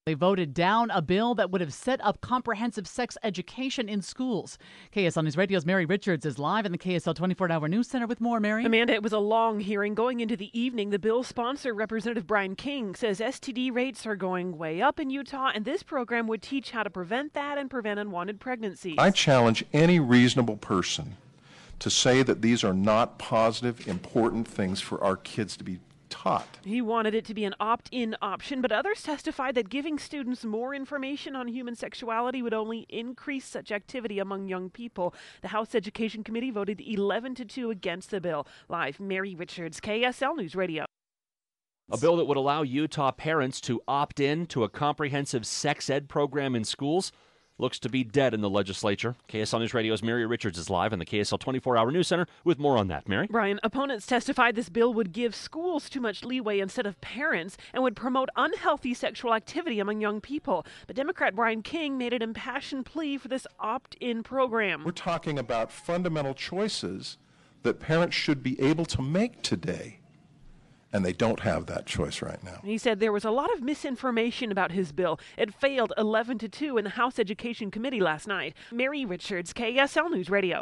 They voted down a bill that would have set up comprehensive sex education in schools. KSL News Radio's Mary Richards is live in the KSL 24-hour News Center with more, Mary. Amanda, it was a long hearing. Going into the evening, the bill's sponsor, Representative Brian King, says STD rates are going way up in Utah, and this program would teach how to prevent that and prevent unwanted pregnancies. I challenge any reasonable person to say that these are not positive, important things for our kids to be taught. He wanted it to be an opt-in option, but others testified that giving students more information on human sexuality would only increase such activity among young people. The House Education Committee voted 11-2 against the bill. Live, Mary Richards, KSL News Radio. A bill that would allow Utah parents to opt in to a comprehensive sex ed program in schools looks to be dead in the legislature. KSL News Radio's Mary Richards is live in the KSL 24-hour News Center with more on that. Mary? Brian, opponents testified this bill would give schools too much leeway instead of parents and would promote unhealthy sexual activity among young people. But Democrat Brian King made an impassioned plea for this opt-in program. We're talking about fundamental choices that parents should be able to make today. And they don't have that choice right now. He said there was a lot of misinformation about his bill. It failed 11-2 in the House Education Committee last night. Mary Richards, KSL News Radio.